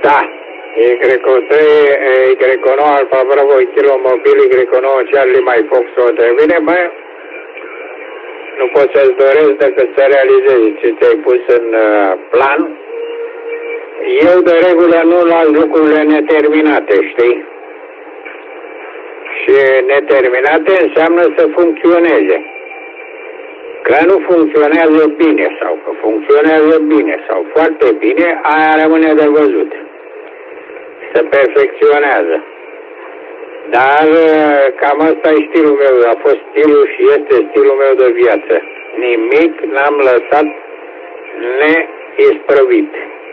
Da. Y9 Alfa Bravo Kilo Mobil Y9 Charlie mai Foxtrot. Bine, bă, nu pot să-ți doresc decât să realizezi ce ți-ai pus în plan. Eu de regulă nu las lucrurile neterminate, știi? Și neterminate înseamnă să funcționeze. Că nu funcționează bine sau că funcționează bine sau foarte bine, aia rămâne de văzut. Se perfecționează. Dar cam asta e stilul meu, a fost stilul și este stilul meu de viață. Nimic n-am lăsat neisprăvit.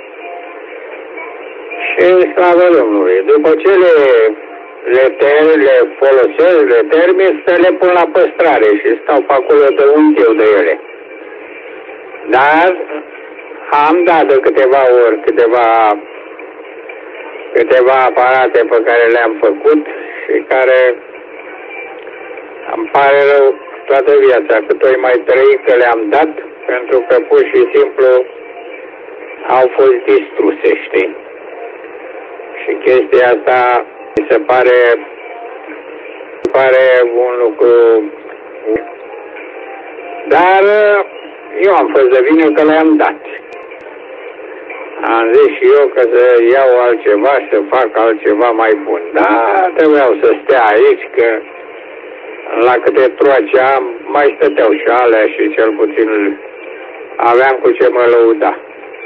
Și slavă Domnului, după ce le folosesc, le termin, să le pun la păstrare și stau pe acolo de uit eu de ele. Dar am dat de câteva ori câteva aparate pe care le-am făcut și care îmi pare rău toată viața cât o mai trăi că le-am dat, pentru că pur și simplu au fost distruse, știi? Și chestia asta mi se pare un lucru. Dar eu am fost de vină că le-am dat. Am zis și eu că să iau altceva și să fac altceva mai bun. Dar trebuiau să stea aici, că la câte troace am, mai stăteau și alea și cel puțin aveam cu ce mă lăuda.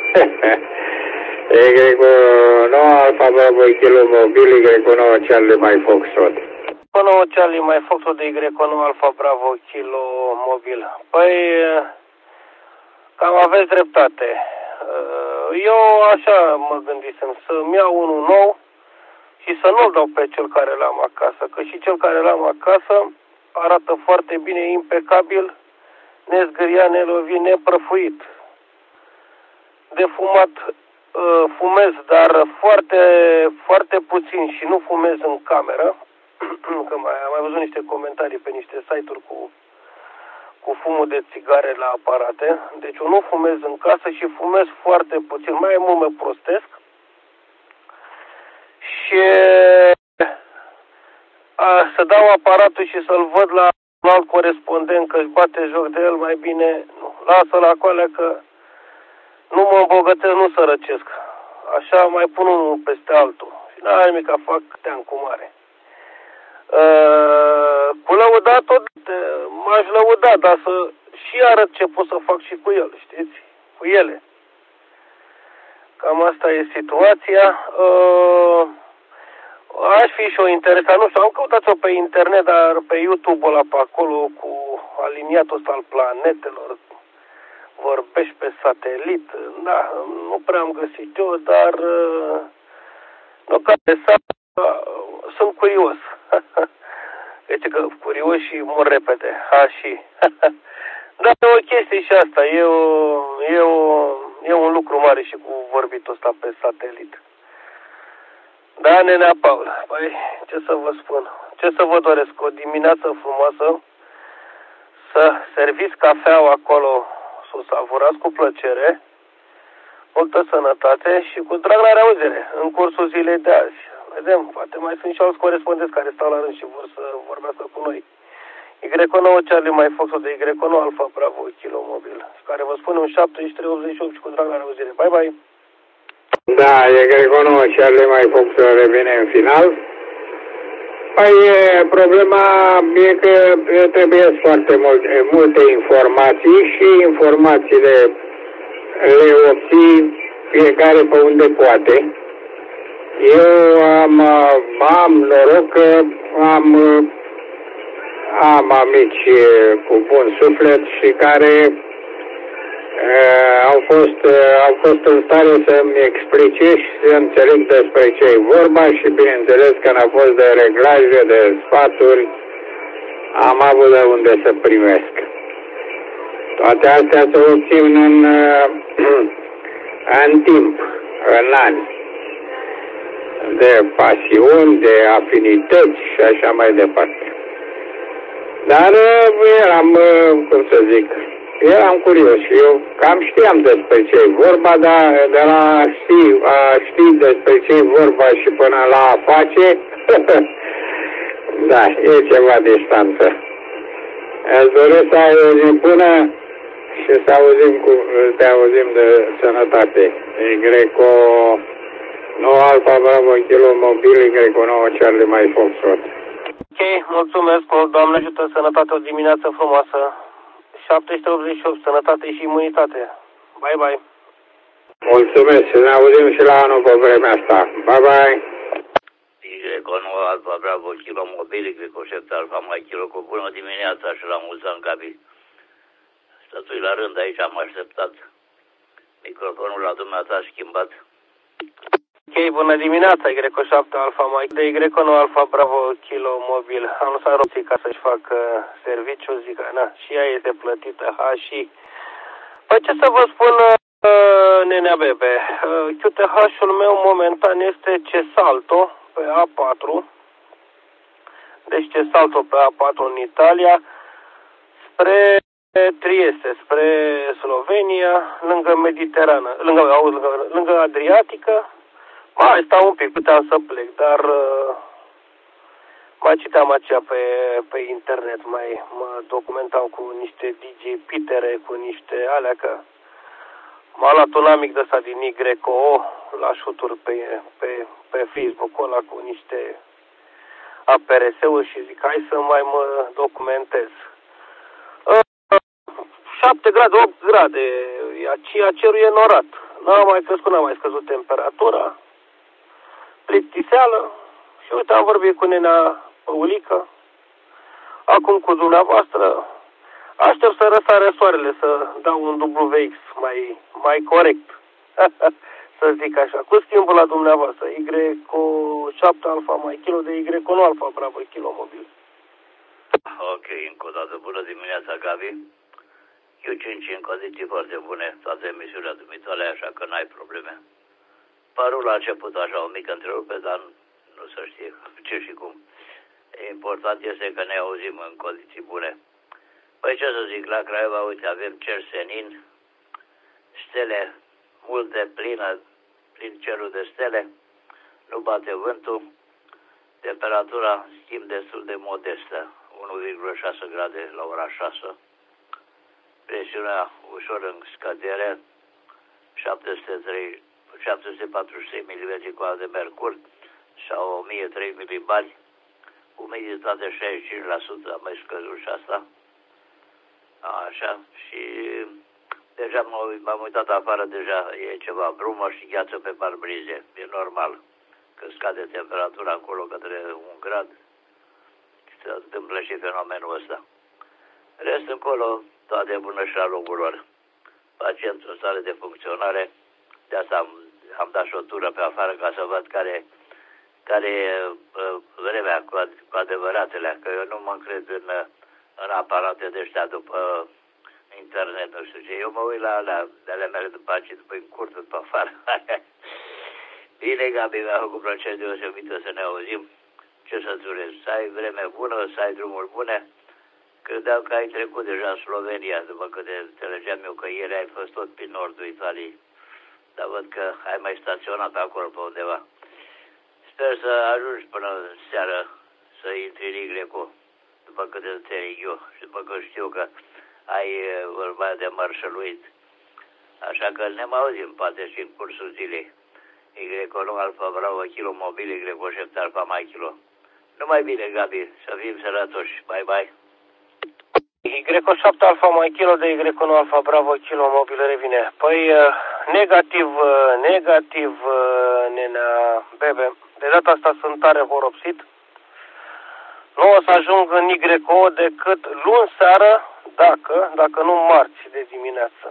Y9 Alfa Bravo Kilo Mobil Y9 Charlie mai Foxtrot. Y9 Charlie mai Foxtrot de Y9 Alfa Bravo Kilo Mobil. Păi, cam aveți dreptate. Eu așa mă gândisem, să-mi iau unul nou și să nu-l dau pe cel care l-am acasă, că și cel care l-am acasă arată foarte bine, impecabil, nezgâriat, nelovit, neprăfuit. De fumat fumez, dar foarte, foarte puțin și nu fumez în cameră, că am mai văzut niște comentarii pe niște site-uri cu fumul de țigare la aparate. Deci eu nu fumez în casă și fumez foarte puțin, mai mult mă prostesc. Și să dau aparatul și să-l văd la un alt corespondent că își bate joc de el, mai bine nu. Lasă la coalea că nu mă îmbogățesc, nu sărăcesc. Așa mai pun unul peste altul. Și n-am nimic, fac tean cu mare. Cu lăudat m-aș lăuda, dar să și arăt ce pot să fac și cu el, știți? Cu ele. Cam asta e situația. Aș fi și o interesat, nu știu, am căutat-o pe internet, dar pe YouTube-ul ăla pe acolo cu aliniatul ăsta al planetelor, vorbești pe satelit, da, nu prea am găsit eu, dar sunt curios. Deci că curios și mor repede, și. Dar e o chestie și asta, e un lucru mare și cu vorbitul ăsta pe satelit. Da, nenea Paul, păi, ce să vă spun, ce să vă doresc, o dimineață frumoasă, să serviți cafeaua acolo, să o savurați cu plăcere, multă sănătate și cu drag la reauzire în cursul zilei de azi. Vedem, poate mai sunt și alți corespondenți care stau la rând și vor să vorbească cu noi. Y9 Charlie mai Foxtrot de Y9 Alfa Bravo Kilo Mobil, care vă spune un 7388 și cu drag la reauzire. Bye, bye! Da, Y9 Charlie mai Foxtrot revine în final. Păi, problema e că trebuie foarte multe informații și informațiile le obții fiecare pe unde poate. Eu am noroc că am amici cu bun suflet și care au fost în stare să-mi explice și să înțeleg despre ce e vorba și bineînțeles că n-a fost de reglaje, de sfaturi, am avut de unde să primesc. Toate astea se obțin în timp, în ani, de pasiuni, de afinități și așa mai departe. Dar eram, cum să zic, Eram curios și eu cam știam despre ce e vorba, dar de la ști despre ce e vorba și până la a face, da, e ceva distanță. Aș dori să auzim până și să te auzim de sănătate. Greco 9 Alfa Bravo Kilo Mobil, Greco 9 Charlie Mike Foxtrot. Ok, mulțumesc mult, Doamne ajută, sănătate, o dimineață frumoasă. 788, sănătate și imunitate. Bye, bye. Mulțumesc și ne auzim și la anul pe vremea asta. Bye, bye. Greco 9 Alfa Bravo Kilo Mobil, Greco 7 Alfa Mike Kilo, cu bună dimineața și la mulți ani, Gabi. Stătui la rând aici, am așteptat. Microfonul la dumneata schimbat. Ok, bună dimineața, Greco 7 Alfa Mike, de Greco 9 Alfa Bravo Kilo Mobil. Am lăsat roții ca să-și facă serviciu, zic, na, și ea este plătită, și... Păi ce să vă spun, nenea Bebe, QTH-ul meu momentan este Cesalto pe A4, deci Cesalto pe A4 în Italia, spre Trieste, spre Slovenia, lângă Mediterană, lângă Adriatică. Mai stau un pic, puteam să plec, dar mai citeam aceea pe internet, mă documentam cu niște DJ Pitere, cu niște alea, că m-a luat un amic de ăsta din YO la shoot-uri pe Facebook-ul ăla cu niște APRS-uri și zic, hai să mai mă documentez. 7 grade, 8 grade, cerul e norat. N-a mai scăzut temperatura, plictiseală și uite, am vorbit cu nenea Păulică, acum cu dumneavoastră, aștept să răsare soarele, să dau un WX mai corect, să zic așa, cu schimbul la dumneavoastră, Y7 Alfa mai kilo de Y9 Alfa Bravo Kilo Mobil. Ok, încă o dată, bună dimineața, Gabi. Eu 5 în condiții foarte bune, toate emisiunea dumitale, așa că n-ai probleme. Parul a început așa o mică întrerupere, dar nu se știe ce și cum. Important este că ne auzim în condiții bune. Păi ce să zic, la Craiova, uite, avem cer senin, stele multe, plin cerul de stele, nu bate vântul, temperatura schimb destul de modestă, 1,6 grade la ora 6, presiunea ușor în scădere, 743 mm coadă de mercur sau 1003 milibari, umiditate 65%, am mai scăzut și asta. Așa, și deja m-am uitat afară, deja e ceva brumă și gheață pe parbrize, e normal. Când scade temperatura acolo către 1 grad, se întâmplă și fenomenul ăsta. Rest încolo, toate bună și la locul lor. Pacientul în stare de funcționare, de asta am dat și o tură pe afară ca să văd care e vremea cu adevăratele, că eu nu mă încred în aparate de ăștia după internet, nu știu ce. Eu mă uit la ale mele după aceea, după încurt, după afară. Bine, Gabi, mi-a făcut plăcere deosebită să ne auzim. Ce să-ți urez? Să ai vreme bună, să ai drumuri bune. Credeam că ai trecut deja în Slovenia, după câte înțelegeam eu că ieri ai fost tot prin nordul Italiei. Dar văd că ai mai staționat acolo pe undeva. Sper să ajungi până seară să intri în Igreco, după câte înțeleg eu și după că știu că ai vorba de mărșăluit. Așa că ne mai auzim, poate și în cursul zilei. Y9 Alfa Bravo Kilo Mobil, Y7 Alfa Mai Kilo. Numai bine, Gabi, să fim sănătoși. Bye, bye. Y7 Alfa Mai Kilo de Y9 Alfa Bravo Kilo Mobil revine. Păi, negativ, nenea Bebe. De data asta sunt tare horopsit. Nu o să ajung în YO decât luni seară, dacă nu marți de dimineață.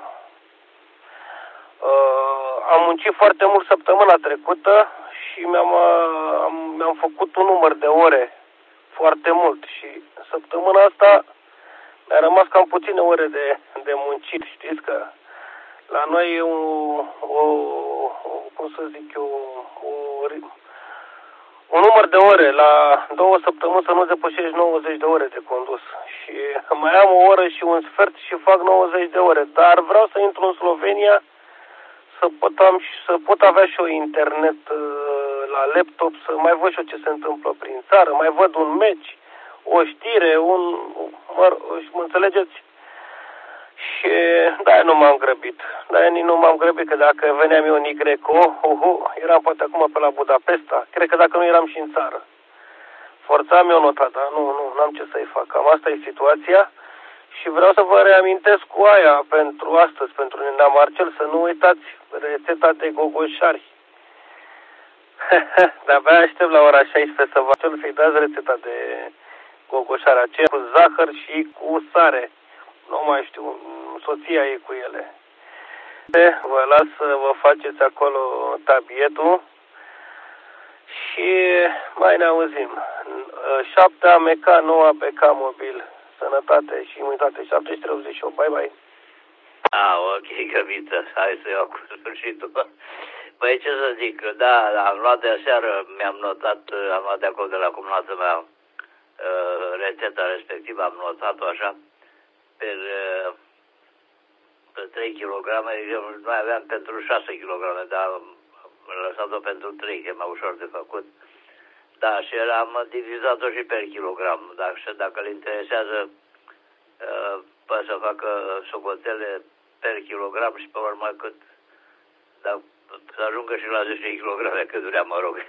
Am muncit foarte mult săptămâna trecută și mi-am făcut un număr de ore foarte mult și săptămâna asta mi-a rămas cam puține ore de muncit. Știți că la noi e un număr de ore. La 2 săptămâni să nu depășești 90 de ore de condus. Și mai am o oră și un sfert și fac 90 de ore. Dar vreau să intru în Slovenia să pot avea și eu internet la laptop, să mai văd și eu ce se întâmplă prin țară, mai văd un meci, o știre, mă înțelegeți? Și da, nu m-am grăbit. Da, nu m-am grăbit, că dacă veneam eu în Greco, eram poate acum pe la Budapesta. Cred că dacă nu eram și în țară. Forțam eu nota, dar n-am ce să-i fac. Cam asta e situația. Și vreau să vă reamintesc cu aia pentru astăzi, pentru Nena Marcel, să nu uitați rețeta de gogoșari. De-abia aștept la ora 16 să să-i dați rețeta de gogoșari, aceea cu zahăr și cu sare. Nu mai știu, soția e cu ele. Vă las să vă faceți acolo tabietul și mai ne auzim. 7 AMK, 9 APK mobil. Sănătate și imunitate. 788. Bye, bye. Ok, Găbiță. Hai să iau cu sfârșitul. Păi ce să zic, da, am luat de aseară, am luat de acolo de la cumnata mea rețeta respectivă, am notat-o așa, pe 3 kg, noi aveam pentru 6 kg, dar am lăsat-o pentru 3, că e mai ușor de făcut. Da, și am divizat-o și per kilogram. Dacă îl interesează, poate să facă socotele per kilogram și pe urmă cât, să ajungă și la 10 kg cât vrea, mă rog.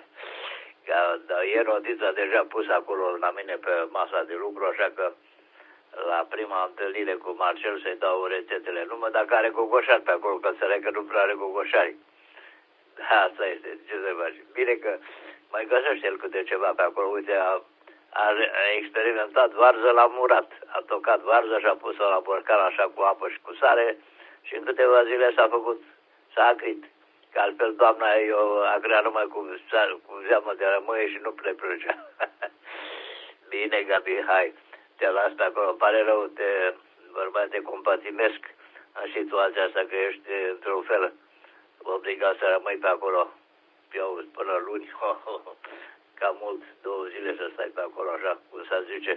E notița deja pusă acolo la mine pe masa de lucru, așa că la prima întâlnire cu Marcel să-i dau rețetele. Numai dacă are gogoșari pe acolo, că înțeleg că nu prea are gogoșari. Asta este, ce să faci. Bine că mai găsește el câte ceva pe acolo. Uite, a experimentat varză la murat. A tocat varză și a pus-o la borcan așa cu apă și cu sare și în câteva zile s-a acrit. Că altfel doamna eu acrea numai cu zeamă de rămâie și nu plăcea. Bine, Gabi, hai. Te las pe acolo. Pare rău, te compatimesc în situația asta că ești într-un fel obligat să rămâi pe acolo. Eu până luni, cam mult, 2 zile să stai pe acolo, așa, cum să zice.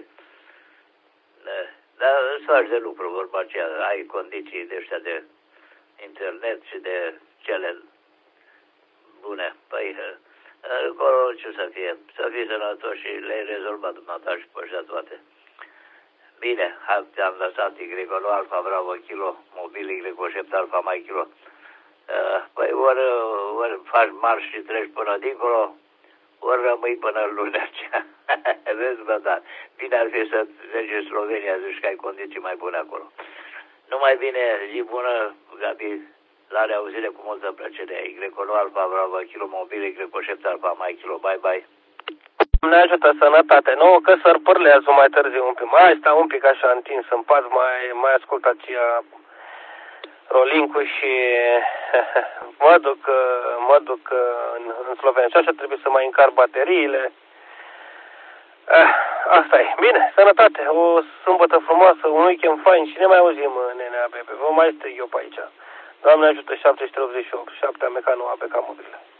Dar îți faci de lucru, vorba aceea, ai condiții de ăștia de internet și de cele bune. Păi, acolo ce să fie? Să fii sănătos și le-ai rezolvat dumneata și pe ăștia toate. Bine, te-am lăsat Y Alfa Bravo Kilo, mobil Y7 Alfa Mai Kilo. Păi ori faci marș și treci până dincolo, ori rămâi până luna aceea. Vezi, bă, da. Bine ar fi să mergi în Slovenia, zici că ai condiții mai bune acolo. Numai bine, zi bună, Gabi, la reauzire cu multă plăcere. Y Alfa Bravo Kilo, mobil Y7 Alfa Mai Kilo. Bye, bye. Ne ajută sănătate. Nouă că sărpările azi mai târziu un pic. Mai stau un pic așa întins în pat, mai ascult aceea Rolincu și mă duc în Slovenia. Și așa trebuie să mai încar bateriile. Asta e. Bine, sănătate. O sâmbătă frumoasă, un weekend fain și ne mai auzim, nenea Bebe. Vă mai strig eu pe aici. Doamne ajută, 788, 7 AMK, 9 APK mobilă.